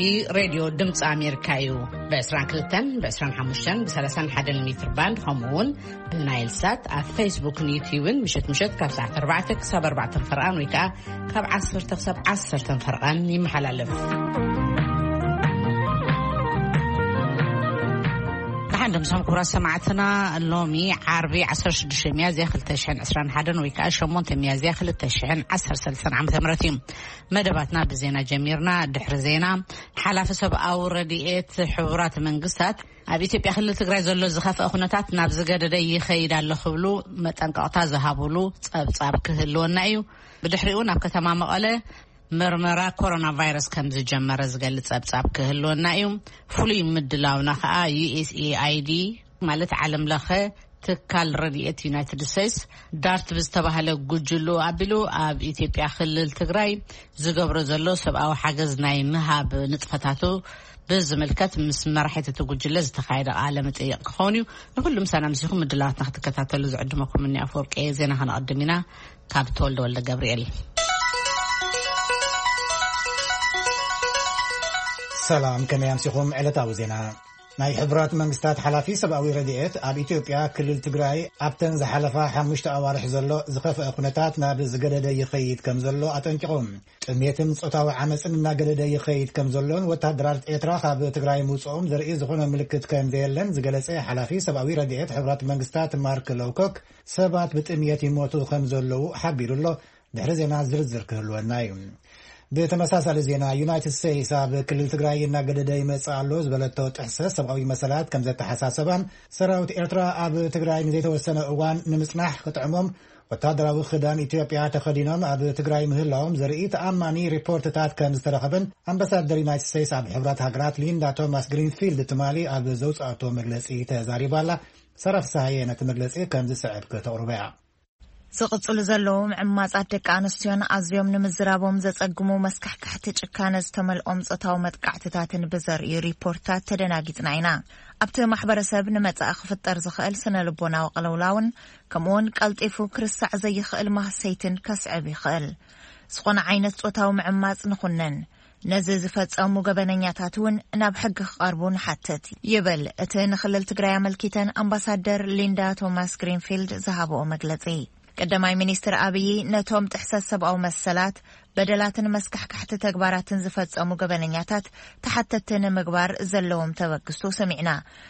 راديو دمص أمريكايو ب22 ب25 ب31 متر باند همون بنايل سات على فيسبوك نيوتيوب مشت كاب ساعة 4 كسب 4 فرقان ويكا كاب 10 تكسب 10 فرقان يمحللف عندهم سمكورة سمعتنا اللومي عربي 16 ميازي خل تشحن 21 ويكا شمونت ميازي خل تشحن 10 عام ثمرتين مدباتنا بزينا جميرنا دحر زينا حلاف سب أو رديئت حوارات منقصات أبي تبي خل تقرأ زلوا زخاف أخناتات نابز قدر يخيد على خبلو متنقطع ذهبولو صاب كهلو النايو بدحريون أبكى تمام قاله مرمرا كورونا فيروس كم زجمر زقل تصاب كهلونا يوم فلي مدلاونا خا USAID مالت عالم لخه تكال رديئت يونايتد ستيتس دارت بزتبهله جوجلو ابلو اب ኢትዮጵያ خلل ትግራይ ዝገብሮ ዘሎ ሰብኣዊ ሓገዝ ናይ ምሃብ ንጥፈታቱ ብዝምልከት ምስ መራሒት ተጉጅለ ዝተኻየደ ዓለም ጥይቅ ክኾኑ ንኩሉም ሰላም ሲኹም ምድላዋትና ክትከታተሉ ዝዕድመኩም ኒ ኣፈወርቂ ዜና ከነቀድሚና ካብ ተወልደ ወልደ ገብርኤል سلام كما يمسكم علتاو زينا ناي حبرات منغستات حلافي سباوي رديئت اب ኢትዮጵያ ክልል ትግራይ ኣብተን ዝሓለፋ 5 ኣዋርሕ ዘሎ ዝኸፍአ ኩነታት ናብ ዝገደደ ይኸይድ ከም ዘሎ ኣጠንቂቖም ጥሜትን ጾታዊ ዓመፅን እናገደደ ይኸይድ ከም ዘሎን ወታደራት ኤርትራ ካብ ትግራይ ምውፅኦም ዘርኢ ዝኾነ ምልክት ከም ዘየለን ዝገለጸ ሓላፊ ሰብኣዊ ረድኤት ሕብራት መንግስታት ማርክ ሎውኮክ ሰባት ብጥምየት ይሞቱ ከም ዘለው ሓቢሩሎ ድሕሪ ዜና ዝርዝር ክህልወና እዩ بتمساسل زينا يونايتد ستيتس اب كلل تግራይ እናገደደ ይመጽ ኣሎ ዝበለቶ ጥሕሰት ሰብኣዊ መሰላት ከም ዘተሓሳሰባን ሰራዊት ኤርትራ ኣብ ትግራይ ንዘይተወሰነ እዋን ንምጽናሕ ክጥዕሞም ወታደራዊ ክዳን ኢትዮጵያ ተኸዲኖም ኣብ ትግራይ ምህላዎም ዘርኢ ተኣማኒ ሪፖርትታት ከም ዝተረኸበን ኣምባሳደር ዩናይትድ ስቴትስ ኣብ ሕብራት ሃገራት ሊንዳ ቶማስ ግሪንፊልድ ትማሊ ኣብ ዘውጻእቶ መግለጺ ተዛሪባላ ሰራፍ ሳህየ ነቲ መግለጺ ከም ዝስዕብ ከተቕርበያ زقصل زلهم عماصات دق انستيون ازيوم نمزرابهم زصقمو مسكحكحت ጭካነ ዝተመልኦም ጾታው መጥቃዕትታትን በዘርኢ ሪፖርታት ተደናጊጽናይና ኣብቲ ማሕበረሰብ ንመጻእ ክፍጠር ዝኽእል ስነ ልቦናዊ ቀለውላውን ከምኡን ቀልጢፉ ክርስዕ ዘይኽእል ማህሰይትን ከስዕብ ይኽእል ዝኾነ ዓይነት ጾታው ምዕማጽ ንኹነን ነዚ ዝፈጸሙ ገበነኛታትን ናብ ሕግ ክቐርቡን ሓተት ይብል እቲ ንኽልል ትግራይ ኣመልኪተን ኣምባሳደር ሊንዳ ቶማስ ግሪንፊልድ ዝሃበኦ መግለጺ ቀዳማይ ሚኒስትር አብይ ነቶም ጥሕሰት ሰብኣዊ መሰላት በደላትን መስካሕካሕቲ ተግባራትን ዝፈጸሙ ገበነኛታት ተሓተተነ ምግባር ዘለዎም ተበግስቱ ሰሚዕና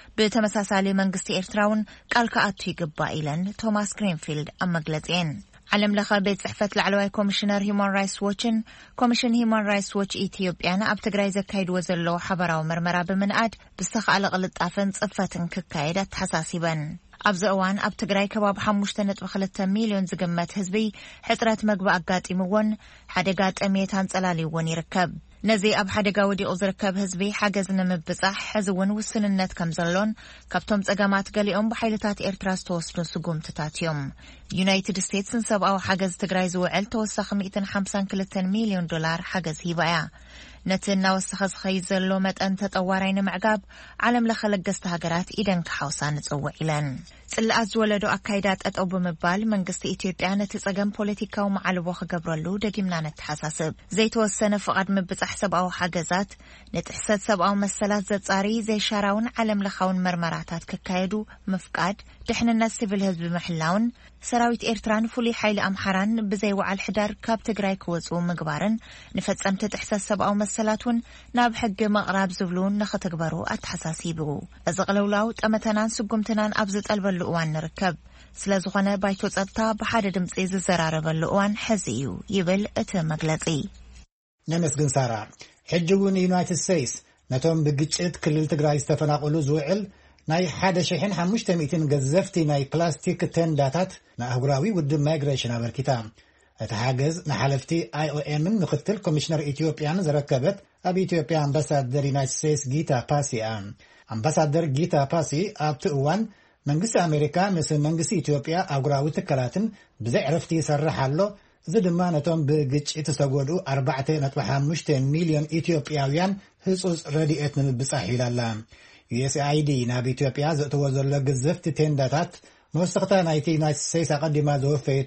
በተመሳሳሊ መንግስቲ ኤርትራውን ቃል ከኣቱ ይግባእ ኢለን ቶማስ ግሪንፊልድ ኣመግለጽን ዓለም ለኸ ቤት ጽሕፈት ላዕለዋይ ኮሚሽነር ሂውማን ራይትስ ዎችን ኮሚሽን ሂውማን ራይትስ ዎች ኢትዮጵያን ኣብ ትግራይ ዘካይድዎ ዘሎ ሓበራዊ ምርመራ ብምንኣድ ብዝተኻለ ቅልጣፈን ጽፈትን ክካየድ ተሓሳሲበን ኣብ ዘእዋን ኣብ ትግራይ ከባቢ 5.2 ሚልዮን ዝግመት ህዝቢ ሕጽረት መግቢ ኣጋጢምዎን ሓደጋ ጥሜት አንጸላሊዎን ይርከብ ነዚ ኣብ ሓደጋ ወዲቑ ዝርከብ ህዝቢ ሓገዝ ንምብጻሕ ሕዝውን ውስንነት ከም ዘሎን ካብቶም ጸገማት ገሊኦም ብሓይልታት ኤርትራ ዝተወስዱ ስጉምትታት እዮም ዩናይትድ ስቴትስ ሰብኣዊ ሓገዝ ትግራይ ዝውዕል ተወሳኺ 152 ሚልዮን ዶላር ሓገዝ ሂባያ ነትና ወሰኸ ዝኸይድ ዘሎ መጠን ተጠዋራይ ንምዕጋብ ዓለም ለኸ ለገስቲ ሃገራት ኢደን ክሓውሳ ንጽውዕ ኢለን ጽልኣት ዝወለዶ ኣካይዳት ጠጠው ብምባል መንግስቲ ኢትዮጵያ ነቲ ጸገም ፖለቲካዊ ማዕልቦ ክገብረሉ ደጊምና ነተሓሳስብ ዘይተወሰነ ፍቓድ ምብጻሕ ሰብኣዊ ሓገዛት ንጥሕሰት ሰብኣዊ መሰላት ዘጻሪ ዘይሻራውን ዓለም ለኻውን መርመራታት ክካየዱ ምፍቃድ ድሕንነት ሲቪል ህዝቢ ምሕላውን ሰራዊት ኤርትራን ፍሉይ ሓይሊ ኣምሓራን ብዘይወዓል ሕዳር ካብ ትግራይ ክወጹ ምግባርን ንፈጸምቲ ጥሕሰት ሰብኣዊ መሰላትን ናብ ሕጊ መቕራብ ዝብሉን ንኽትግበሩ ኣተሓሳሲቡ እዚ ቅልውላው ጠመተናን ስጉምትናን ኣብ ዝጠልበሉ እዋን ንርከብ ስለዝኾነ ባይቶ ጸጥታ ብሓደ ድምፂ ዝዘራረበሉ እዋን ሕዚ እዩ ይብል እቲ መግለጺ ነመስግን ሳራ ሕጅውን ዩናይትድ ስቴትስ ነቶም ብግጭት ክልል ትግራይ ዝተፈናቀሉ ዝውዕል ናይ 1500 ገዘፍቲ ናይ ፕላስቲክ ተንዳታት ንኣህጉራዊ ውድብ ማይግሬሽን ኣበርኪታ እቲ ሓገዝ ንሓለፍቲ IOM ምክትል ኮሚሽነር ኢትዮጵያን ዝረከበት ኣብ ኢትዮጵያ ኣምባሳደር ዩናይትድ ስቴትስ ጊታ ፓሲ ኣምባሳደር ጊታ ፓሲ ኣብቲ እዋን መንግስቲ ኣሜሪካ ምስ መንግስቲ ኢትዮጵያ ኣህጉራዊ ትካላትን ብዘይዕረፍቲ ይሰርሕ ኣሎ እዚ ድማ ነቶም ብግጭት ዝተጎዱ 4.5 ሚልዮን ኢትዮጵያውያን ህጹጽ ረድኤት ንምብጻሕ ይላላ USAID ናብ ኢትዮጵያ ዘእትዎ ዘሎ ገዘፍቲ ተንዳታት መወሰኽታ ናይቲ ዩናይትድ ስቴትስ ኣቀዲማ ዘወፈየቶ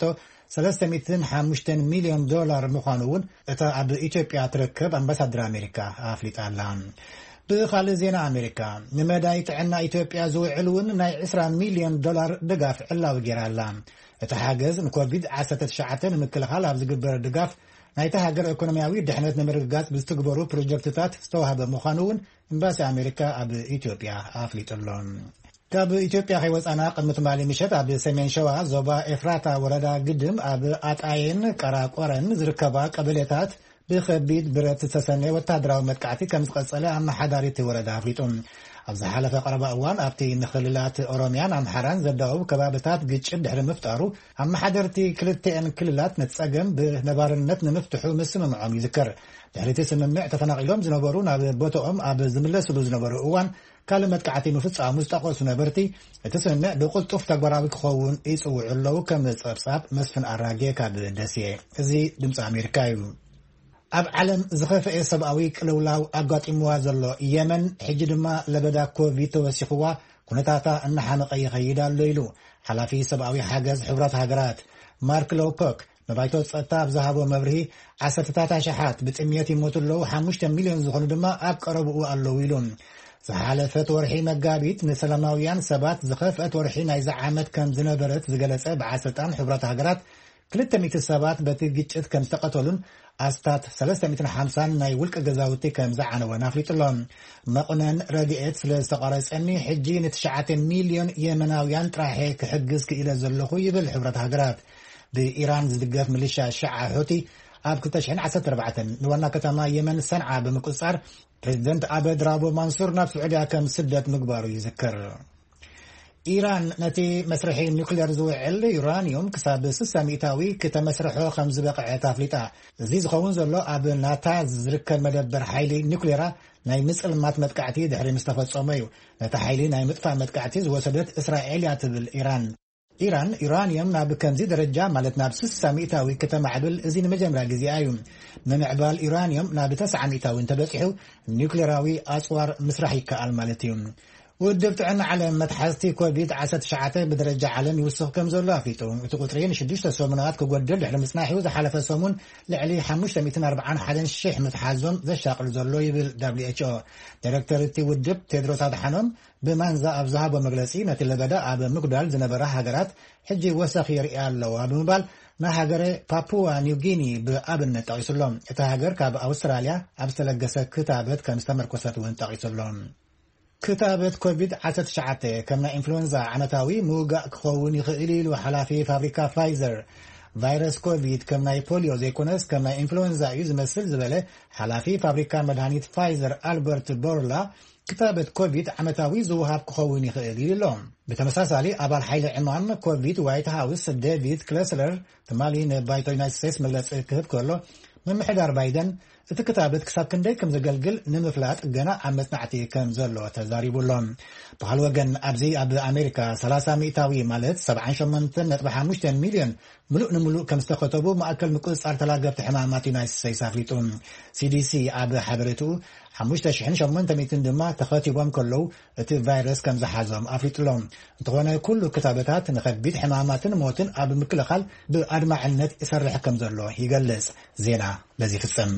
$305 مليون مخانون اتا اب ኢትዮጵያ تركب امباسادر امريكا افليطالا بخالي زينا امريكا نمداي طعنا ኢትዮጵያ زوعلون ناي $20 مليون دغاف علاو غيرالا اتا حاجز نكوفيد 19 مكلخال اب زغبر دغاف نايتا هاجر ايكونومياوي دحنت نمرغات بزتغبرو بروجكتات استوهب مخانون امباسي امريكا اب ኢትዮጵያ افليطلون كاب إثيوبيا هيوصانا قدمت مالي مشت اب سمين شوا زوبا افراتا وردا قدم اب اطاين قراقورن زركبا قبليتات بخبيد برت تسني وتادراو متقعتي كمزقصله ام حداريتي وردا افليطون ابز حلفه قربا اوان ابتي نخللات اوروميان ام حران زداو كبابتات قچد دحر مفتارو ام حدرتي كلتين كللات نتصقم بنبارنت نمفتحو مسمعهم يذكر دحرتي سممع تفناقيلهم زنبرون اب بوتوم اب زملسلو زنبرو اوان كلمه قعتي مفصا مستقوس نبرتي تسمع بقلطف تغبراوي كخون يصوعلو كمصبصاب مسفن اراغي كاب دسي ازي دمص امريكايو اب عالم زخفه سباوي قلولاو اغاطيموا زلو يمن حج دما لبدا كوفيد توسخوا كنتاتا ان حنق يخيدال ليلو حلافي سباوي حاجز حبرات هاجرات مارك لوكوك نبايتو صطاب زهابو مبرهي 10 شحات بتميات يموتلو 5 مليون زخنو دما اب قربو الله ويلون زحالفت ورحي مغابيت نسلاماويان سبات زخفت ورحي نايز عامت كم زنبرت زغلصه بعسطان حبرات هاجرات 300 سبات بتجيت كم استقتلون استات 350 ناي ولق غزاوتي كم زعنوا نافليطلون مقنن راديت سلسقرصني حجي 9 مليون يمناويان طراحي كحجز كإلى زلخو يبل حبرات هاجرات بإيران زدقف ميليشيا الشيعة حوثي اب 2014 نوانا كتما يمن صنعاء بمقصار بريزيدنت عبد رابو منصور نفس عدا كم سدت مقبارو يذكر إيران نتي مسرحي نيوكلير زوعل يورانيوم كساب 600 كتمسرحو 5 بقعه افليطا زي زخون زلو اب ناتا زركب مدبر حيلي نيوكليرا ناي مسل مات متقعتي دحري مستفصميو نتا حيلي ناي مطفا متقعتي وسدت اسرائيل ياتبل إيران يورانيوم ناب كنزي درجة مالتنا ب600 كتمعبل ازين مجمرا غزيايوم من عبال إيرانيوم ناب 900 انتبصحو نيوكليراوي اصوار مسرحي كال مالتيوم ودبت عنا على متحازتي كوفيد 19 بدرجة عالم يوسف كم زولا فيتو تقطرين شديش تسومنات كودل على مسناحي وزحلف سومون لعلي 540 حدن الشيح متحازم ذا شاقل زولو يبل WHO دايركتورتي ودب تدروس حنم بمنزا ابزهاب ومجلسي نتي لبدا اب مقدال زنبره هاجرات حجي وسخ يريال لو بمبال ما هاجره بابوا نيوغيني بابن تايسلوم اتا هاجر كاب استراليا ابستلغسه كتابت كمستمركوسات وين تايسلوم كتابة كوفيد 19 كما إنفلونزا عمتاوي موقع كخون يخيلي وحلافي فابريكا فايزر فيروس كوفيد كما بوليو زيكونس كما إنفلونزا يزمثل زبالة حلافي فابريكا مدهانيت فايزر ألبرت بورلا كتابة كوفيد عمتاوي زوهاب كخون يخيلي لهم بتمساسالي أبال حيل عنوان كوفيد وايت هاوس ديفيد كليسلر تمالي نبايتو يونايتد ستيتس مجلس الكتب كله من محدار بايدن اتكتابت كساب كندي كم زغلغل نمفلات غنا عمصنعتي كم زلو تزاريبولهم بحال وغن ابزي اب امريكا 300 مالت 78.5 مليون ملؤ كم استخطبوا ماكل مقصار تلاقبت حمامات يونايتد ستيتس افليطون CDC اب حبرتو 5800 دما تخاطبهم كلو ات فيروس كم زحازم افليطلهم تغونه كل كتابات نخبيت حمامات موتن اب مكلخال بادمعنت يسرح كم زلو يجلس زينا لذي فصم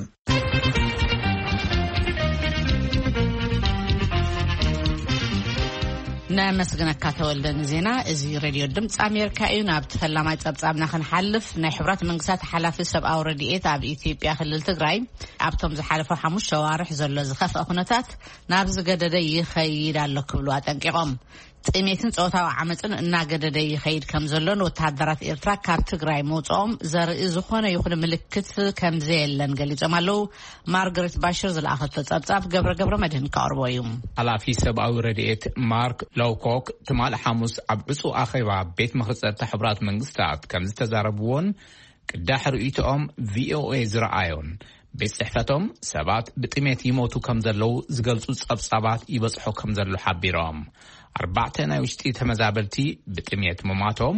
نمسغنك كاتولدن زينا ازي راديو دمص امريكا اينا بتفلاماي صبصابنا خنحلف ناي حبرات منغسات حلافي سباو راديات اب اثيوبيا خلل تግራይ ابتم زحالفو 5 شوارح زلو زخف اخنتات نابز ገደደ ይخيد الله كبلو አጠንቂቆም ጥሜትን ጾታው ዓመጽን እናገደደ ይخيد ከም ዘሎን ወታደራት ኤርትራ ካብ ትግራይ ሞጾም ዘርኢ ዝኾነ ይኹን ምልክት ከም ዘየለን ገሊጾም ኣለው ማርጋሬት ባሽር ዝላኸት ተጻጻፍ ገብረ መድህን ካርቦዩም አላፊ ሰብአዊ ረድኤት ማርክ ሎውኮክ ትማል ሐሙስ አብጹ አኺባ ቤት መኽጸት ሕብራት መንግስታት ከም ዝተዛረብዎን ቅዳሕ ርእይቶኦም VOA ዝረአዮን ቤት ጽሕፈቶም ሰባት ብጥሜት ይሞቱ ከም ዘለው ዝገልጹ ጸብጻባት ይበጽሑ ከም ዘሎ ሓቢሮም 4 ናይ ውሽጢ ተመዛበልቲ ብጥሜት መማቶም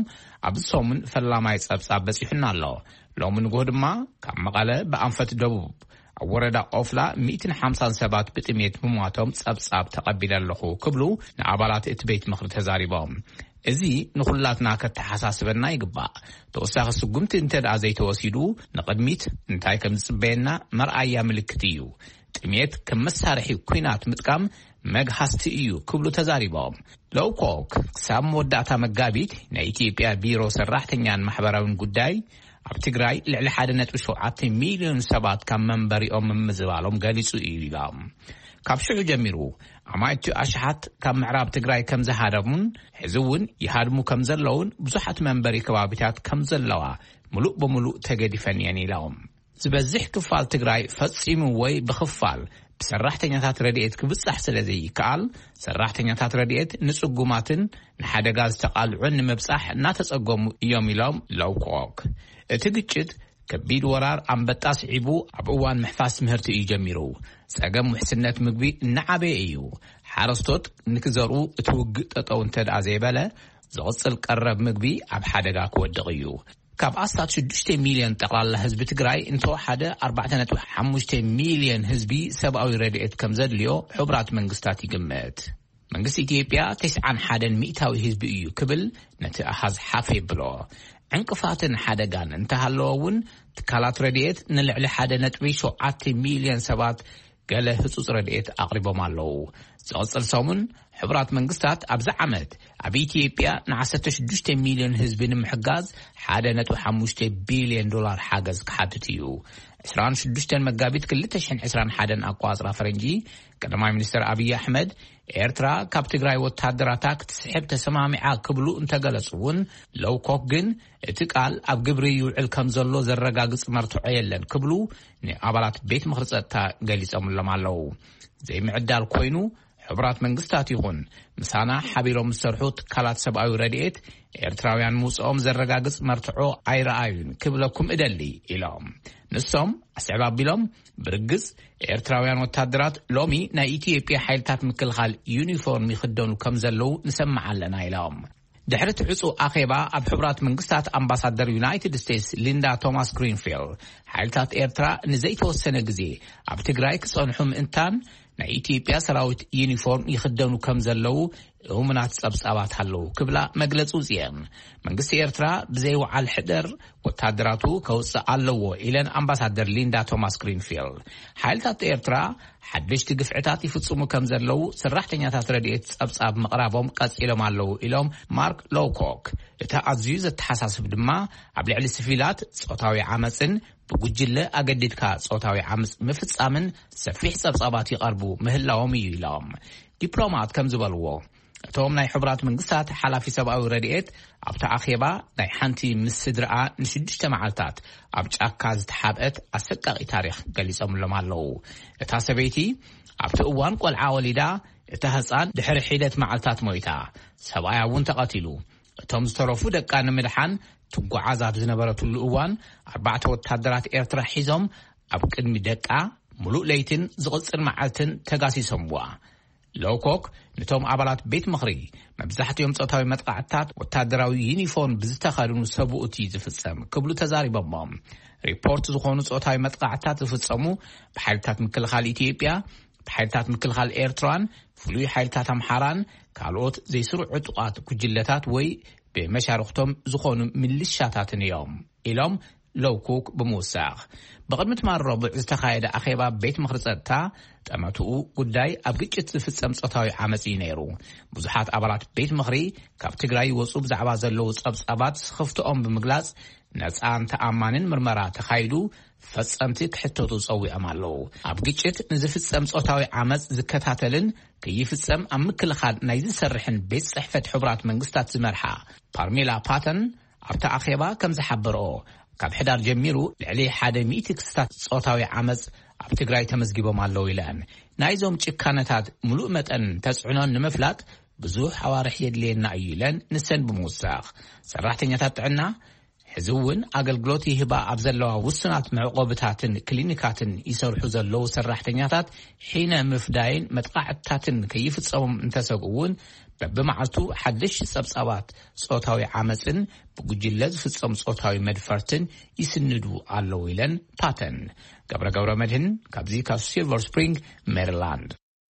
ኣብሶምን ፈላማይ ጸብጻብ በጽሕና ኣሎ ሎምን ጎ ድማ ካብ መቐለ በአንፈት ደቡብ ወረዳ ኦፍላ 157 ብጥሜት ምሟቶም ጸብጻብ ተቀቢለለኹ ክብሉ ንኣባላት እቲ ቤት ምኽሪ ተዛሪቦም እዚ ንኹላትና ከተሓሳስበና ይግባእ ተወሳኺ ስጉምቲ እንተደኣ ዘይተወሲዱ ንቅድሚት እንታይ ከም ዝጽበየና መርኣያ ምልክት እዩ ጥሜት ከም መሳርሒ ኩናት ምጥቃም መግሃስቲ እዩ ክብሉ ተዛሪቦም ሎውኮክ ክሳብ መወዳእታ መጋቢት ናይ ኢትዮጵያ ቢሮ ሰራሕተኛን ማሕበራውን ጉዳይ ኣብ ትግራይ ልዕሊ 1.7 ሚልዮን ሰባት ካብ መንበሪኦም ምዝባሎም ገሊጹ እዩ ኢሎም ካብ ሽዑ ጀሚሩ ኣማይቱ ኣሽሓት ካብ ምዕራብ ትግራይ ከም ዝሃደሙን ሕዝውን ይሃድሙ ከም ዘለውን ብዙሓት መንበሪ ከባቢታት ከም ዘለዋ ሙሉእ በሙሉእ ተገዲፈን እየን ኢሎም ዝበዝሕ ክፋል ትግራይ ፈጺሙ ወይ ብኽፋል ብሰራሕተኛታት ረድኤት ክብጻሕ ስለዘይከኣል ሰራሕተኛታት ረድኤት ንጽጉማትን ንሓደጋ ዝተቃልዑን ንምብጻሕ እናተጸገሙ እዮም ኢሎም ሎውኮክ እቲ ግጭት ከቢድ ወራር ኣንበጣ ስዒቡ ኣብ እዋን ምሕፋስ ምህርቲ እዩ ጀሚሩ ጸገም ውሕስነት ምግቢ እናዓበየ እዩ ሓረስቶት ንክዘርኡ እቲ ውግእ ጠጠው እንተደኣ ዘይበለ ዝቕጽል ቀረብ ምግቢ ኣብ ሓደጋ ክወድቕ እዩ ካብ ኣስታት 6 ሚልዮን ጠቕላላ ህዝቢ ትግራይ እንተወሓደ 4.5 ሚልዮን ህዝቢ ሰብኣዊ ረድኤት ከም ዘድልዮ ሕቡራት መንግስታት ይግምት መንግስቲ ኢትዮጵያ 91 ሚእታዊ ህዝቢ እዩ ክብል ነቲ ኣሃዝ ሓፍ የብሎ ዕንቅፋትን ሓደጋን እንተሃለወውን ትካላት ረድኤት ንልዕሊ 1.7 ሚልዮን ሰባት ገለ ህጹጽ ረድኤት ኣቕሪቦም ኣለዉ ዝቕጽል ሰሙን ሕቡራት መንግስታት ኣብዚ ዓመት ኣብ ኢትዮጵያ ን16 ሚልዮን ህዝቢ ንምሕጋዝ 1.5 ቢልዮን ዶላር ሓገዝ ክሓትት እዩ 26 መጋቢት 2021 ኣቋጽራ ፈረንጂ ቀዳማይ ሚኒስትር አብይ አሕመድ ኤርትራ ካብ ትግራይ ወታደራታ ክትስሕብ ተሰማሚዓ ክብሉ እንተገለጹውን ሎውኮክ ግን እቲ ቃል ኣብ ግብሪ ይውዕል ከም ዘሎ ዘረጋግጽ መርትዖ የለን ክብሉ ንኣባላት ቤት ምኽሪ ጸጥታ ገሊጾምሎም ኣለዉ ዘይምዕዳል ኮይኑ ሕቡራት መንግስታት ይኹን ምሳና ሓቢሮም ዝሰርሑ ትካላት ሰብኣዊ ረድኤት ኤርትራውያን ምውጽኦም ዘረጋግጽ መርትዖ ኣይረኣዩን ክብለኩም እደሊ ኢሎም ንሶም ኣስዕባ ኣቢሎም ብርግጽ ኤርትራውያን ወታደራት ሎሚ ናይ ኢትዮጵያ ሓይልታት ምክልኻል ዩኒፎርም ይኽደኑ ከም ዘለዉ ንሰምዕ ኣለና ኢሎም ድሕሪ ትዕፁ ኣኼባ ኣብ ሕቡራት መንግስታት ኣምባሳደር ዩናይትድ ስቴትስ ሊንዳ ቶማስ ግሪንፊልድ ሓይልታት ኤርትራ ንዘይተወሰነ ግዜ ኣብ ትግራይ ክጸንሑ ምእንታን ናይ ኢትዮጵያ ሰራዊት ዩኒፎርም ይኽደኑ ከም ዘለዉ እሙናት ጸብጻባት ኣለዉ ክብላ መግለጹ ጽየን መንግስቲ ኤርትራ ብዘይወዓል ሕደር ወታደራቱ ከውፅእ ኣለዎ ኢለን ኣምባሳደር ሊንዳ ቶማስ ግሪንፊልድ ሓይልታት ኤርትራ ሓድሽቲ ግፍዕታት ይፍጽሙ ከም ዘለዉ ሰራሕተኛታት ረድኤት ጸብጻብ ምቕራቦም ቀጺሎም ኣለዉ ኢሎም ማርክ ሎውኮክ እቲ ኣዝዩ ዘተሓሳስብ ድማ ኣብ ልዕሊ ሲቪላት ጾታዊ ዓመፅን ብጉጅለ ኣገዲድካ ጾታዊ ዓመፅ ምፍጻምን ሰፊሕ ጸብጻባት ይቐርቡ ምህላዎም እዩ ኢሎም ዲፕሎማት ከም ዝበልዎ እቶም ናይ ሕቡራት መንግስታት ሓላፊ ሰብኣዊ ረድኤት ኣብቲ ኣኼባ ናይ ሓንቲ ምስ ስድራኣ ን6 መዓልታት ኣብ ጫካ ዝተሓብአት ኣሰቃቂ ታሪክ ገሊጾምሎም ኣለዉ እታ ሰበይቲ ኣብቲ እዋን ቆልዓ ወሊዳ እታ ህፃን ድሕሪ ሒደት መዓልታት ሞይታ ሰብኣያ እውን ተቐቲሉ እቶም ዝተረፉ ደቃ ንምድሓን ትጓዓዝ ኣብ ዝነበረትሉ እዋን 4 ወታደራት ኤርትራ ሒዞም ኣብ ቅድሚ ደቃ ሙሉእ ለይትን ዝቕጽል መዓልትን ተጋሲሶምዋ ሎውኮክ ነቶም ኣባላት ቤት ምኽሪ መብዛሕትኦም ጾታዊ መጥቃዕትታት ወታደራዊ ዩኒፎርም ብዝተኸድኑ ሰብኡት ዝፍጸም ክብሉ ተዛሪቦም ሪፖርት ዝኾኑ ጾታዊ መጥቃዕትታት ዝፍጸሙ ብሓይልታት ምክልኻል ኢትዮጵያ ብሓይልታት ምክልኻል ኤርትራን ፍሉይ ሓይልታት ኣምሓራን ካልኦት ዘይስሩዕ ዕጡቓት ጉጅለታት ወይ ብመሻርክቶም ዝኾኑ ሚሊሻታትን እዮም ኢሎም ሎውኮክ ብምውሳኽ ብቅድሚ ትማር ረቡዕ ዝተኻየደ ኣኼባ ቤት ምኽሪ ጸጥታ ጠመትኡ ጉዳይ ኣብ ግጭት ዝፍጸም ጾታዊ ዓመፅ እዩ ነይሩ ብዙሓት ኣባላት ቤት ምኽሪ ካብ ትግራይ ወፁ ብዛዕባ ዘለዉ ጸብጻባት ስኽፍትኦም ብምግላጽ ነፃን ተኣማንን ምርመራ ተኻይዱ ፈጸምቲ ክሕተቱ ጸዊዖም ኣለዉ ኣብ ግጭት ንዝፍጸም ጾታዊ ዓመፅ ዝከታተልን ከይፍጸም ኣብ ምክልኻል ናይ ዝሰርሕን ቤት ጽሕፈት ሕቡራት መንግስታት ዝመርሓ ፓርሜላ ፓተን ኣብቲ ኣኼባ ከም ዝሓበርኦ ካብ ሕዳር ጀሚሩ ልዕሊ 100 ክስታት ጾታዊ ዓመፅ ኣብ ትግራይ ተመዝጊቦም ኣለዉ ኢለን ናይዞም ጭካነታት ሙሉእ መጠን ተጽዕኖን ንምፍላጥ ብዙሕ ኣዋርሕ የድልየና እዩ ኢለን ንሰን ብምውሳኽ ሰራሕተኛታት ጥዕና ሕዝውን አገልግሎት ይህባ አብዘለዋ ውስናት መዕቆብታትን ክሊኒካትን ይሰርሑ ዘለው ሰራሕተኛታት ሒነ ምፍዳይን መጥቃዕታትን ከይፍጸሙም እንተሰግውን በመዓልቱ ሓድሽ ጸብጻባት ጾታዊ ዓመፅን ብጉጅለ ዝፍጸም ጾታዊ መድፈርትን ይስንዱ ኣለው ኢለን ፓተን ገብረ መድህን ካብዚ ካብ ሲልቨር ስፕሪንግ ሜሪላንድ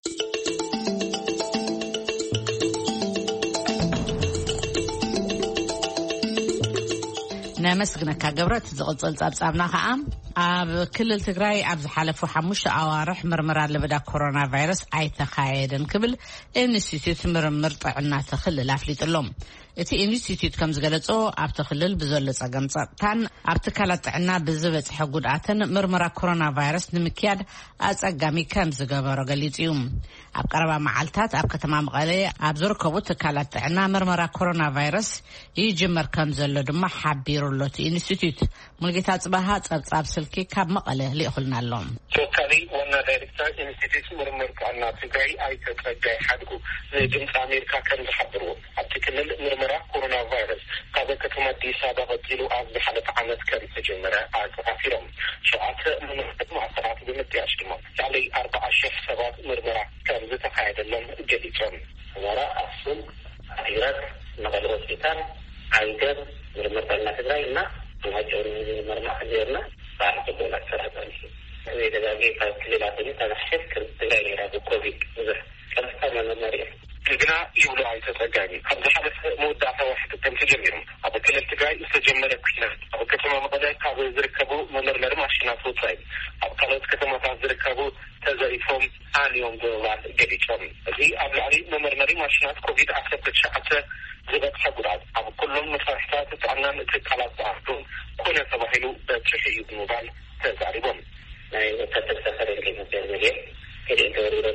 نمسكنا كجبرت زقصل صابصابنا خا ኣብ ክልል ትግራይ ኣብ ዝሓለፉ 5 ኣዋርሕ ምርመራ ለበዳ ኮሮና ቫይረስ ኣይተኻየደን ክብል ኢንስቲትዩት ምርምር ጥዕና ተኽልል ኣፍሊጥሎም እቲ ኢንስቲትዩት ከም ዝገለጾ ኣብ ተኽልል ብዘሎ ጸገም ጸጥታን ኣብ ትካላት ጥዕና ብዝበጽሐ ጉድኣትን ምርመራ ኮሮና ቫይረስ ንምክያድ ኣጸጋሚ ከም ዝገበሮ ገሊጹ እዩ ኣብ ቀረባ መዓልታት ኣብ ከተማ መቐለ ኣብ ዝርከቡ ትካላት ጥዕና ምርመራ ኮሮና ቫይረስ ይጅመር ከም ዘሎ ድማ ሓቢሩሎ እቲ ኢንስቲትዩት ሙልጌታ ጽባሃ ጸብጻብ ስልኪ ካብ መቐለ ሊእኹልና ኣሎ ቶካሊ ዋና ዳይሬክተር ኢንስቲትዩት ምርምር ጥዕና ትግራይ ኣይተጸጋይ ሓድጉ ንድምፂ ኣሜሪካ ከም ዝሓብሩ ኣብቲ ክልል ምርመራ ኮሮና ቫይረስ ካብ ከተማ አዲስ አበባ ቀጥሎ ኣብ ዝሓለፈ ዓመት ከም ተጀመረ ኣተሓፊሮም ሸዓተ ምርመራት ማዕከላት ብምጥያሽ ድማ ያለይ 40,000 ሰባት ምርመራ ከም ዝተካየደሎም ገሊፆም ምርመራ ኣክሱም ኢራቅ መቐለ ሆስፒታል አይገር ምርመራ ጥዕና ትግራይ እና ማጨው ምርመራ ጀርና ባርቶላ ሰራተንሽ ወይደጋጌ ክልላትን ተዛሕፍ ትግራይ ለራብ ኮቪድ ብዙሕ ከፍተኛ መመሪያ ግና ይብሉ አይተጸጋኝ ከብዙ ሐደስ መውዳታ ዋሕድ ከም ተጀሚሩ ኣብ ክልል ትግራይ ዝተጀመረ ኩናት ኣብ ከተማ መቐለ ካብ ዝርከቡ መመርመሪ ማሽናት ወጻኢ ኣብ ካልኦት ከተማታት ዝርከቡ ተዘሪፎም ኣንዮም ብምባል ገሊፆም እዚ ኣብ ላዕሊ መመርመሪ ማሽናት ኮቪድ-19 ዝበፅሐ ጉድኣት ኣብ ኩሎም መሳርሕታት ጥዕናን ትካላት ዝኣቱ ኮነ ተባሂሉ በፅሒ እዩ ብምባል ተዛሪቦም ናይ ወታደር ሰፈር ሚልየን ከዲእ ተወሪሮኒ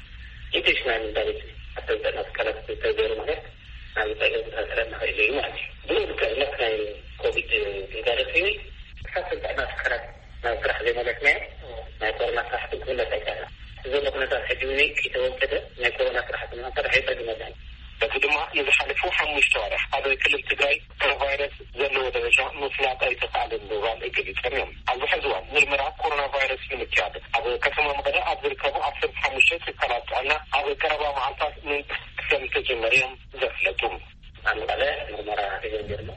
ኢንቴሽናል እንዳቤት أتذكر كانت تجارب معك عن طريق الأسرة الخارجية معي دون كأنك من كوفيد الجارفيني حسب أنا فكرت ما فرح زي ما قلت ما يكون ما فرح تكون لا تكاد إذا ما كنا تحجوني كتوم كده ما يكون ما فرح تكون فرح يبقى مثلا لكن ما يزحلفوا حمش شوارع هذا كل التجاي كورونا زلوا درجة مفلات أي تفعل النظام الجديد كمان على حزوان مرمى كورونا فيروس من الكاد أبو كسمة مقدار أبو الكابو أكثر حمشات كلام أنا أبو كربا معطى من كم تجمعهم زفلتهم أنا على مرمى هذه الجرمة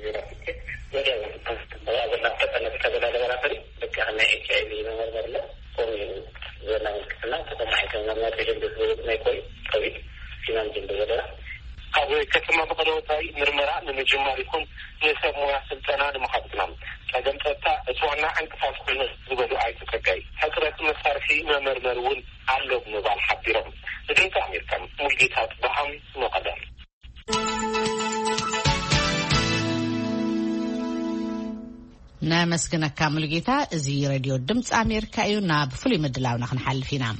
ولا أنا كذا ولا فري لك أنا HIV مرمى لا كوني زنا كنا كنا عايزين مرمى تجمع ما يكون كويس فينا نجيب ولا أبو كتما بقولتاي مرمرة لمجمع يكون نسب مناسب تنال محبنا كذا تتا أتوقعنا عن كفاف كل زبدو عايز كجاي حكرت مسارحي مرمرون على بنضال حبيرهم لكن تعمير كم ملقيتات بهم مقدم نامسكنا كامل جيتا زي راديو دمت أمريكا يونا بفلي مدلاونا خنحل فينا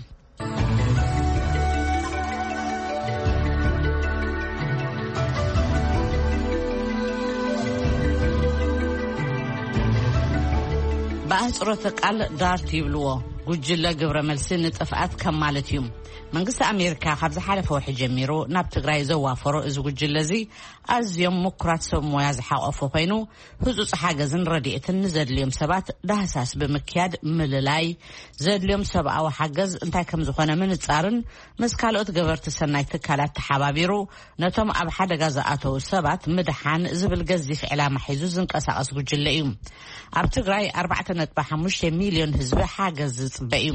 بأسرة قال دارت يبلوه ጉጅለ ግብረ መልሲ ንጥፍኣት ከም ማለት እዩ መንግስቲ ኣሜሪካ ካብ ዝሓለፈ ወርሒ ጀሚሩ ናብ ትግራይ ዘዋፈሮ እዚ ጉጅለ እዚ ኣዝዮም ሙኩራት ሰብ ሞያ ዝሓቆፈ ኮይኑ ህፁፅ ሓገዝን ረድኤትን ንዘድልዮም ሰባት ዳህሳስ ብምክያድ ምልላይ ዘድልዮም ሰብኣዊ ሓገዝ እንታይ ከም ዝኾነ ምንጻርን ምስ ካልኦት ገበርቲ ሰናይ ትካላት ተሓባቢሩ ነቶም ኣብ ሓደጋ ዝኣተው ሰባት ምድሓን ዝብል ገዚፍ ዕላማ ሒዙ ዝንቀሳቐስ ጉጅለ እዩ ኣብ ትግራይ 4.5 ሚልዮን ህዝቢ ሓገዝ ጽበዩ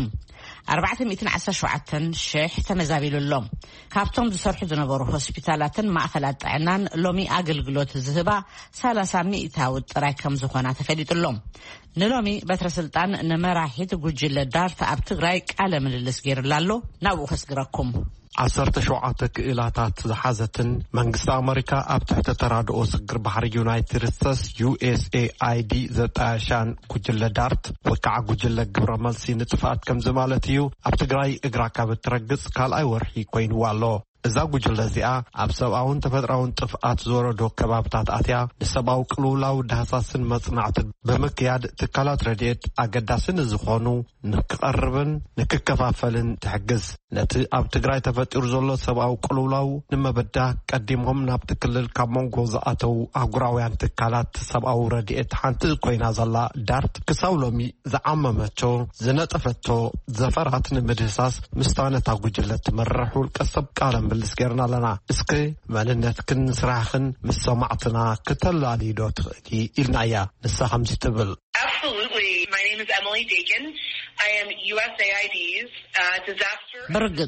417,000 ተመዛቢሉሎም ካብቶም ዝሰርሑ ዝነበሩ ሆስፒታላትን ማዕከላት ጥዕናን ሎሚ ኣገልግሎት ዝህባ 30% ጥራይ ከም ዝኾና ተፈሊጡሎም ንሎሚ በትረስልጣን ንመራሒት ጉጅለ ዳርታ ኣብ ትግራይ ቃለ ምልልስ ገይሩላሎ ናብኡ ከስግረኩም 17 ክእላታት ዝሓዘትን መንግስቲ ኣሜሪካ ኣብ ትሕቲ ተራድኦ ስግር ባሕሪ ዩናይትድ ስቴትስ USAID ዘጣሻን ጉጅለ ዳርት ወካዓ ጉጅለ ግብረ መልሲ ንጥፋት ከም ዝማለት እዩ ኣብ ትግራይ እግራ ካብ ትረግጽ ካልኣይ ወርሒ ኮይኑ ኣሎ እዛ ጉጅለ እዚኣ ኣብ ሰብኣውን ተፈጥራውን ጥፍኣት ዝወረዶ ከባብታት ኣትያ ንሰብኣዊ ቅልውላው ዳህሳስን መጽናዕትን ብምክያድ ትካላት ረድኤት ኣገዳስን ዝኾኑ ንክቐርብን ንክከፋፈልን ትሕግዝ ነቲ ኣብ ትግራይ ተፈጢሩ ዘሎ ሰብኣዊ ቅልውላው ንመበዳ ቀዲሞም ናብቲ ክልል ካብ መንጎ ዝኣተው ኣህጉራውያን ትካላት ሰብኣዊ ረድኤት ሓንቲ ኮይና ዘላ ዳርት ክሳብ ሎሚ ዝዓመመቶ ዝነጠፈቶ ዘፈራት ንምድህሳስ ምስታነታ ጉጅለት ትመርሕ ውልቀ ሰብ ቃለ ምልልስ ገርና ኣለና እስኪ መንነትክን ስራሕክን ምስ ሰማዕትና ክተላሊዶ ትኽእሊ ኢልና እያ ንሳ ከምዚ ትብል Absolutely. My name is Emily Dakin. I am USAID's disaster برقص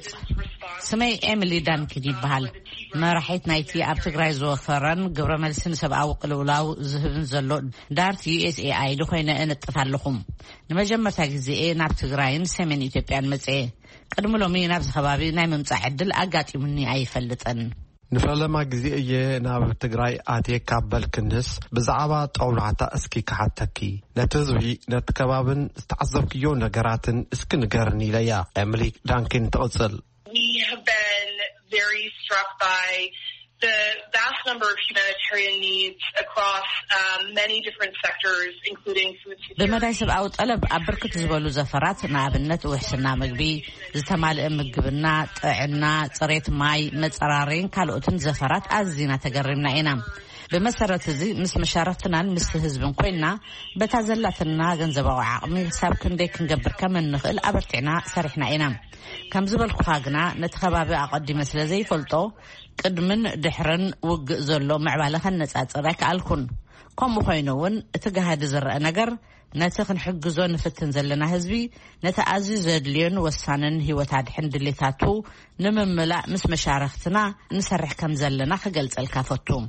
سمي إيميلي دانكن يبهال مراحيت نايتي أب تقرأي زوفران قبل ملسن سبعة وقلولاو زهبن زلو دارت USAID خوينا إن التفعلهم نمجمع تاكزي ناب تقرأين سمين إثيوبيان مزعي قدمو لومي نابز خبابي نايم متعدل أقاتي مني أي فلتن ንፈለማ ግዜ እየ ናብ ትግራይ ኣትየ ካበል ክንስ ብዛዕባ ጠውላዕታ እስኪ ክሓተኪ ነቲ ህዝቢ ነቲ ከባብን ዝተዓዘብክዮ ነገራትን እስኪ ንገርኒ ኢለያ ኤምሊ ዳንኪን ትቕፅል We have been very struck by the vast number of humanitarian needs across many different sectors, including food security. بمدى سبعة طلب أبركت زبالو زفرات نابنت وحسنا مقبي زتمال مقبنا طعنا صريت ماي مصرارين كالوتن زفرات أزينا تقرمنا إنام بمسارة زي مس مشارتنا مس حزبن كوينا بتازلاتنا غنزباو عقمي حساب كندي كنقبر كمن نخل أبرتعنا سرحنا إنام كم زبال خاقنا نتخبابي أقدي مثل زي فلطو قدمن دحرن وق زلو معبالخن نتاصراك الكون كم خوينون اتجاهد زرع نجر نتخن حجزو نفتن زلنا حزبي نتعزز زدلين وسانن هيوتاد حندليتاتو نمملا مس مشارختنا نسرح كم زلنا خجلص الكافتوم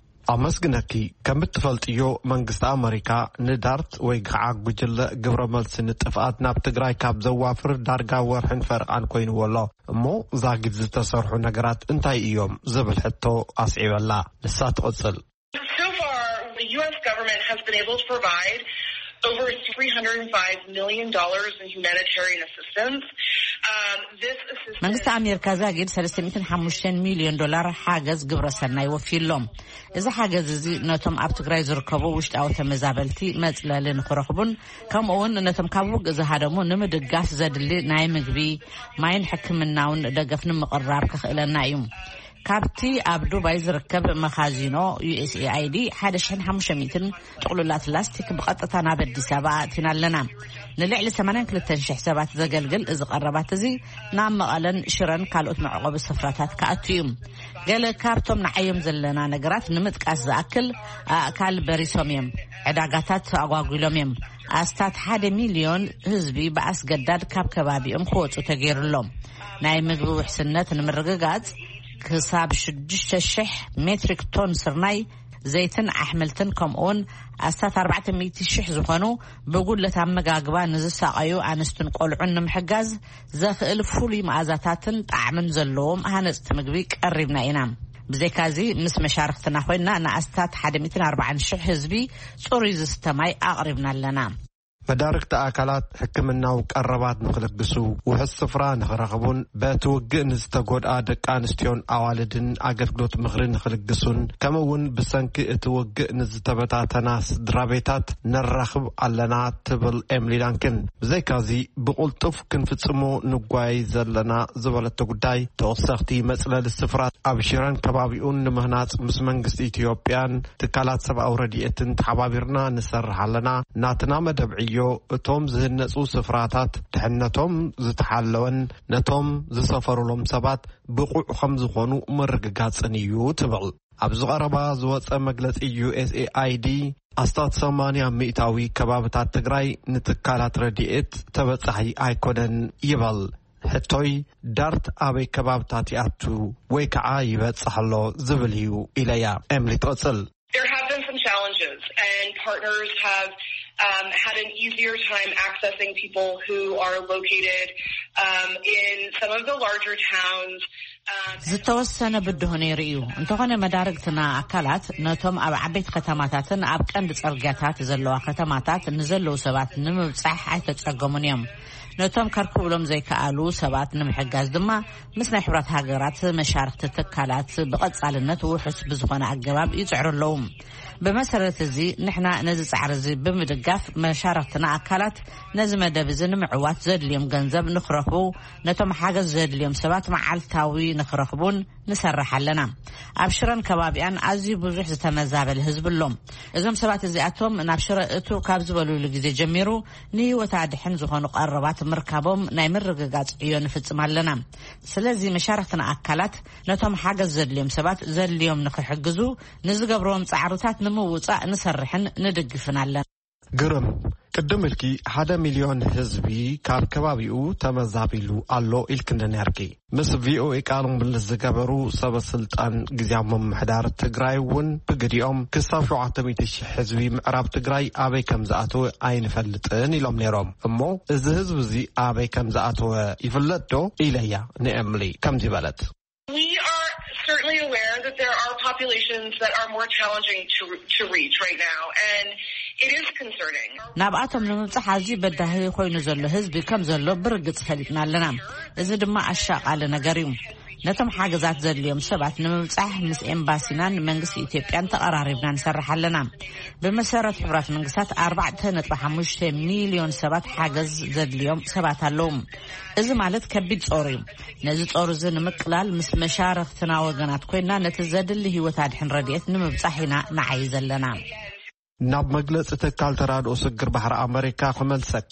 ኣመስግነኪ ከም እትፈልጥዮ መንግስቲ ኣሜሪካ ንዳርት ወይ ከዓ ጉጅለ ግብረ መልሲ ንጥፍኣት ናብ ትግራይ ካብ ዘዋፍር ዳርጋ ወርሕን ፈርቃን ኮይኑዎ ኣሎ እሞ ዛጊድ ዝተሰርሑ ነገራት እንታይ እዮም ዝብል ሕቶ ኣስዒበላ ንሳ ትቕፅል So far, the U.S. government has been able to provide over $305 million in humanitarian assistance. መንግስቲ ኣሜሪካ ዛጊድ $305 ሚሊዮን ሓገዝ ግብረ ሰናይ ወፊሎም እዚ ሓገዝ እዚ ነቶም ኣብ ትግራይ ዝርከቡ ውሽጣዊ ተመዛበልቲ መጽለልን ክረኽቡን ከምኡውን ነቶም ካብ ውግእ ዝሃደሙ ንምድጋፍ ዘድሊ ናይ ምግቢ ማይን ሕክምናውን ደገፍን ምቕራብ ክኽእለና እዩ ካብቲ ኣብ ዱባይ ዝርከብ መኻዚኖ USAID 1500 ጥቕሉላት ላስቲክ ብቐጥታ ናብ ኣዲስ ኣበባ ኣእቲና ኣለና ንልዕሊ 82,000 ሰባት ዘገልግል እዚ ቀረባት እዚ ናብ መቐለን ሽረን ካልኦት መዕቆቢ ስፍራታት ከኣቱ እዩ ገለ ካብቶም ንዓዮም ዘለና ነገራት ንምጥቃስ ዝኣክል ኣካል በሪሶም እዮም ዕዳጋታት ኣጓጉሎም እዮም ኣስታት 1 ሚልዮን ህዝቢ ብኣስገዳድ ካብ ከባቢኦም ክወፁ ተገይሩሎም ናይ ምግቢ ውሕስነት ንምርግጋጽ كساب 6,000 متريك طن سرناي زيتن أحملتن كمون أستات 400,000 زخانو بقول لتعمق نزساقيو أنستن قولعن محجز زخ الفولي معزاتاتن تعمل زلوم هنستمقبيك قربنا إنام بزيكازي مس مشاركتنا خوينا أنا أستات 140,000 حزبي صوري زستماي أقربنا لنا መዳርክቲ ኣካላት ሕክምናው ቀረባት ንኽልግሱ ውሕስ ስፍራ ንኽረኽቡን በትውግእ ንዝተጎድኣ ደቂ ኣንስትዮን ኣዋልድን ኣገልግሎት ምኽሪ ንኽልግሱን ከምኡውን ብሰንኪ እቲ ውግእ ንዝተበታተና ስድራ ቤታት ነራኽብ ኣለና ትብል ኤምሊ ዳንኪን ብዘይካዚ ብቁልጡፍ ክንፍጽሞ ንጓይ ዘለና ዝበለቶ ጉዳይ ተወሰኽቲ መጽለሊ ስፍራት ኣብ ሽረን ከባቢኡን ንምህናጽ ምስ መንግስቲ ኢትዮጵያን ትካላት ሰብኣዊ ረድኤትን ተሓባቢርና ንሰርሕ ኣለና ናትና መደብዕዮ እቶም ዝህነጹ ስፍራታት ድሕነቶም ዝተሓለወን ነቶም ዝሰፈሩሎም ሰባት ብቑዕ ከም ዝኾኑ ምርግጋጽን እዩ ትብል ኣብ ዝቐረባ ዝወፀ መግለጺ USAID ኣስታት 80 ሚእታዊ ከባብታት ትግራይ ንትካላት ረድኤት ተበጻሒ ኣይኮነን ይብል ሕቶይ ዳርት ኣበይ ከባብታት ይኣቱ ወይ ከዓ ይበጽሐሎ ዝብል እዩ ኢለያ ኤምሊ ትቕፅል There have been some challenges and partners have had an easier time accessing people who are located in some of the larger towns. ዝተወሰነ ብድሆነ ይርዩ እንተኾነ መዳርግትና ኣካላት ነቶም ኣብ ዓበይቲ ከተማታትን ኣብ ቀንዲ ጽርግያታት ዘለዋ ከተማታት ንዘለዉ ሰባት ንምብጻሕ ኣይተጸገሙን እዮም ነቶም ከርክብሎም ዘይከኣሉ ሰባት ንምሕጋዝ ድማ ምስ ናይ ሕብራት ሃገራት መሻርክቲ ትካላት ብቐጻልነት ውሑስ ብዝኾነ ኣገባብ ይጽዕሩለዉ በመሰረት እዚ ንሕና ነዚ ጻዕሪ እዚ ብምድጋፍ መሻርክትና ኣካላት ነዚ መደብ እዚ ንምዕዋት ዘድልዮም ገንዘብ ንኽረኽቡ ነቶም ሓገዝ ዘድልዮም ሰባት መዓልታዊ ንኽረኽቡን ንሰርሕ ኣለና ኣብ ሽረን ከባቢያን ኣዝዩ ብዙሕ ዝተመዛበለ ህዝቢ ኣሎም እዞም ሰባት እዚኣቶም ናብ ሽረ እቱ ካብ ዝበልሉ ግዜ ጀሚሩ ንህይወት ኣድሕን ዝኾኑ ቀረባት ምርካቦም ናይ ምርግጋጽ ዕዮ ንፍጽም ኣለና ስለዚ መሻርክትና ኣካላት ነቶም ሓገዝ ዘድልዮም ሰባት ዘድልዮም ንኽሕግዙ ንዝገብርዎም ጻዕርታት ንምውጻእ ንሰርሕን ንድግፍን ኣለና ግርም ቅድም ኢልኪ 1 ሚልዮን ህዝቢ ካብ ከባቢኡ ተመዛቢሉ ኣሎ ኢልክንደ ነርኪ ምስ ቪኦኤ ቃል ምልስ ዝገበሩ ሰበስልጣን ግዚያዊ ምምሕዳር ትግራይ እውን ብግዲኦም ክሳብ 700,000 ህዝቢ ምዕራብ ትግራይ ኣበይ ከም ዝኣተወ ኣይንፈልጥን ኢሎም ነይሮም እሞ እዚ ህዝቢ እዚ ኣበይ ከም ዝኣተወ ይፍለጥ ዶ ኢለያ ንኤምሊ ከምዚ በለት We are certainly aware that there are populations that are more challenging to reach right now, and it is concerning. ናብኣቶም ንምብጻሕ ኣዝዩ በዳሂ ኮይኑ ዘሎ ህዝቢ ከም ዘሎ ብርግጽ ፈሊጥና ኣለና እዚ ድማ ኣሻቓሊ ነገር እዩ ነቶም ሓገዛት ዘድልዮም ሰባት ንምብጻሕ ምስ ኤምባሲናን መንግስቲ ኢትዮጵያን ተቀራሪብና ንሰርሕ ኣለና በመሰረት ሕብራት መንግስታት 4.5 ሚልዮን ሰባት ሓገዝ ዘድልዮም ሰባት ኣለዉ እዚ ማለት ከቢድ ጾር እዩ ነዚ ጾር እዚ ንምቅላል ምስ መሻርክትና ወገናት ኮይና ነቲ ዘድሊ ህይወት ኣድሕን ረድኤት ንምብጻሕ ኢና ንዓይ ዘለና ናብ መግለጽ ትካል ተራድኦ ስግር ባሕሪ ኣሜሪካ ክመልሰኪ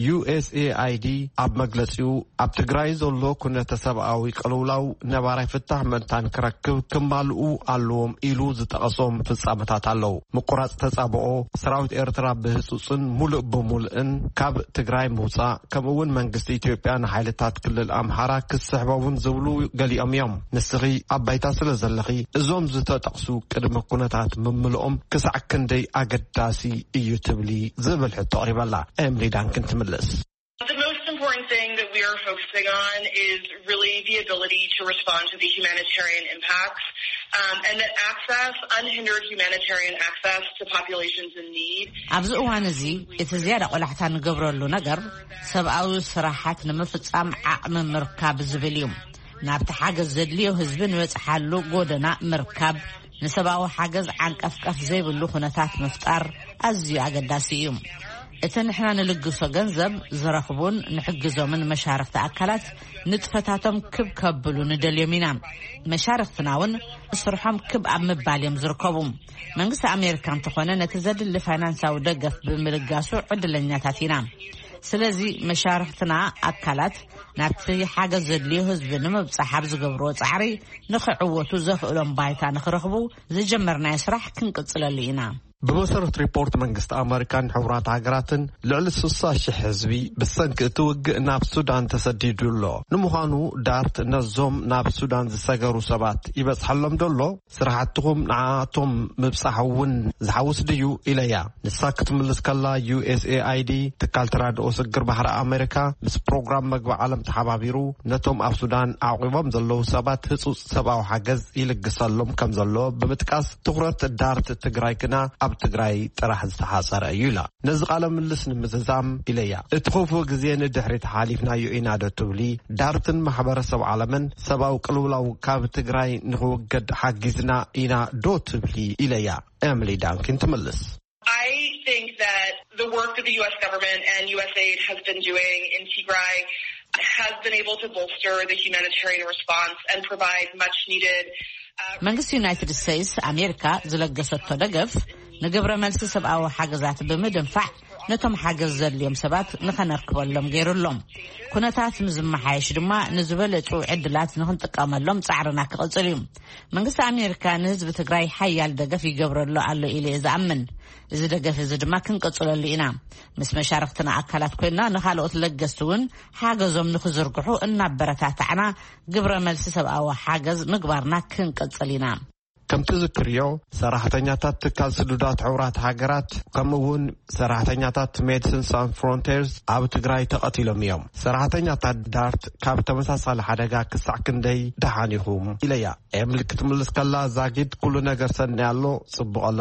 USAID ኣብ መግለጺኡ ኣብ ትግራይ ዘሎ ኩነተ ሰብኣዊ ቅልውላው ነባራይ ፍታሕ መንታን ክረክብ ክማልኡ ኣለዎም ኢሉ ዝጠቐሶም ፍጻመታት ኣለዉ ምቁራጽ ተጻብኦ ሰራዊት ኤርትራ ብህጹጽን ሙሉእ ብሙሉእን ካብ ትግራይ ምውጻእ ከምኡውን መንግስቲ ኢትዮጵያ ንሓይልታት ክልል ኣምሓራ ክስሕበውን ዝብሉ ገሊኦም እዮም ንስኺ ኣብ ባይታ ስለ ዘለኺ እዞም ዝተጠቕሱ ቅድሚ ኩነታት ምምልኦም ክሳዕ ክንደይ ገዳሲ እዩ ትብሊ ዝብል ሕቶ ቀሪበላ ኤምሊ ዳንክን ትምልስ The most important thing that we are focusing on is really the ability to respond to the humanitarian impacts and that unhindered humanitarian access to populations in need. ኣብዚ እዋን እዚ እቲ ዝያዳ ቆላሕታ ንገብረሉ ነገር ሰብኣዊ ስራሓት ንምፍጻም ዓቕሚ ምርካብ ዝብል እዩ ናብቲ ሓገዝ ዘድልዮ ህዝቢ ንበጽሓሉ ጎደና ምርካብ ንሰብኣዊ ሓገዝ ዓንቀፍቀፍ ዘይብሉ ኩነታት ምፍጣር ኣዝዩ ኣገዳሲ እዩ እቲ ንሕና ንልግሶ ገንዘብ ዝረኽቡን ንሕግዞምን መሻርክቲ ኣካላት ንጥፈታቶም ክብ ከብሉ ንደልዮም ኢና መሻርክትና እውን ስርሖም ክብ ኣብ ምባል እዮም ዝርከቡ መንግስቲ ኣሜሪካ እንተኾነ ነቲ ዘድሊ ፋይናንሳዊ ደገፍ ብምልጋሱ ዕድለኛታት ኢና ስለዚ መሻርክትና ኣካላት ናብቲ ሓገዝ ዘድልዮ ህዝቢ ንምብጻሕ ኣብ ዝገብርዎ ጻዕሪ ንኽዕወቱ ዘኽእሎም ባይታ ንኽረኽቡ ዝጀመርናዮ ስራሕ ክንቅጽለሉ ኢና بمسرة ريبورت منغست أمريكان حورات عقراتن لعل 60,000 حزبي بالسنك توقع ناب السودان تسديدو له نمخانو دارت نزوم ناب السودان زساقرو سبات يبس حلم دولو سرحتهم نعاتهم مبسحوون زحوس ديو إليا نساكت ملسكالا USAID تكال تراد أوسقر بحر أمريكا بس بروغرام مقبع عالم تحبابيرو نتوم أف سودان عقبام زلو سبات هسوس سباو حاقز إلقصالهم كم زلو بمتكاس تغرط دارت تقرايكنا ኣብ ትግራይ ጥራሕ ዝተሓሰረ እዩላ ነዚ ቃለ ምልልስ ንምዝዛም ኢለያ እትኸፉ ግዜ ንድሕሪት ሓሊፍናዮ ኢና ዶ ትብሊ ዳርትን ማሕበረሰብ ዓለምን ሰብኣዊ ቅልውላው ካብ ትግራይ ንኽውገድ ሓጊዝና ኢና ዶ ትብሊ ኢለያ ኤምሊ ዳንክን ትምልስ I think that the work that the U.S. government and USAID has been doing in Tigray has been able to bolster the humanitarian response and provide much needed መንግስቲ ዩናይትድ ስቴትስ ኣሜሪካ ዝለገሰቶ ደገፍ ንግብረ መልሲ ሰብኣዊ ሓገዛት ብምድንፋዕ ነቶም ሓገዝ ዘድልዮም ሰባት ንኸነርክበሎም ገይሩሎም ኩነታት ምዝመሓየሽ ድማ ንዝበለጹ ዕድላት ንኽንጥቀመሎም ጻዕርና ክቕጽል እዩ መንግስቲ ኣሜሪካ ንህዝቢ ትግራይ ሓያል ደገፍ ይገብረሉ ኣሎ ኢለ ዝኣምን እዚ ደገፍ እዚ ድማ ክንቅጽለሉ ኢና ምስ መሻርክትና ኣካላት ኮይና ንኻልኦት ለገስቲ እውን ሓገዞም ንኽዝርግሑ እናበረታታዕና ግብረ መልሲ ሰብኣዊ ሓገዝ ምግባርና ክንቅጽል ኢና كم تذكريو سراحتنياتات تكال سدودات عورات هاجرات كمون سراحتنياتات ميدسن سان فرونتيرز عب تقراي تقتلهم يوم سراحتنياتات دارت كاب تمساسال حدقا كساكندي دهانيهم إليا املك تملس كلا زاقيد كل نقر سنيالو صبو لنا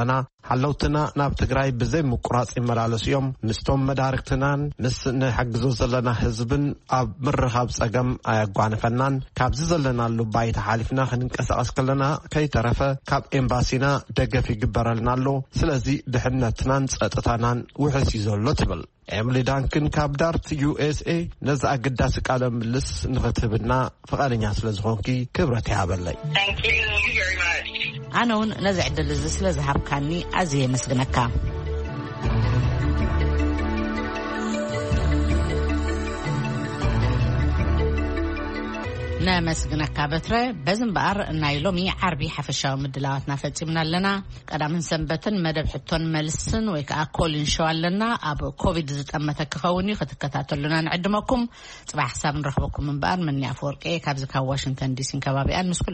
ሓለውትና ናብ ትግራይ ብዘይ ምቁራጽ ይመላለሱ እዮም ምስቶም መዳርክትናን ምስ ንሕግዞ ዘለና ህዝብን ኣብ ምርኻብ ጸገም ኣያጓንፈናን ካብዚ ዘለናሉ ባይታ ሓሊፍና ክንንቀሳቀስ ከለና ከይተረፈ ካብ ኤምባሲና ደገፍ ይግበረልና ኣሎ ስለዚ ድሕነትናን ጸጥታናን ውሕስ ይዘሎ ትብል ኤምሊ ዳንክን ካብ ዳርት USA ነዛ ኣገዳሲ ቃለ ምልልስ ንኽትህብና ፈቃደኛ ስለዝኾንኪ ክብረት ይሃበለይ Thank you very much ኣነውን ነዚ ዕድል እዚ ስለ ዝሃብካኒ ኣዝየ መስግነካ نمسجنك كابترة بزن بقر نايلومي عربي حفشة ومدلاتنا فتيمنا لنا قدام سنبتن مدب حتون ملسن ويكا كل إن شاء لنا أبو كوفيد زت أما تكخوني خدكتاتو لنا نعدمكم صباح حساب نرحبكم من بقر من يافورك كابزكا واشنطن دي سي كبابي